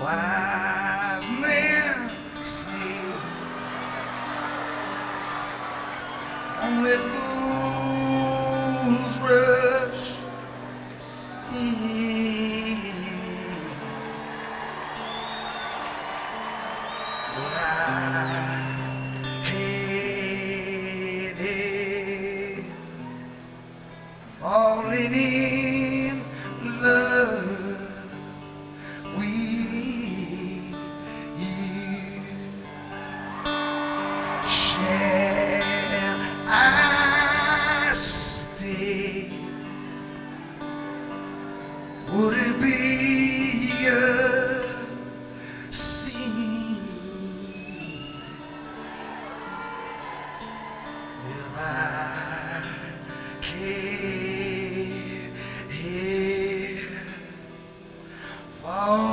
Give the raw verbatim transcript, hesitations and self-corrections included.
wise men say only fools rush in, but I hated falling in love with you. Shall I stay? Would it be a sin if I can't hear fall?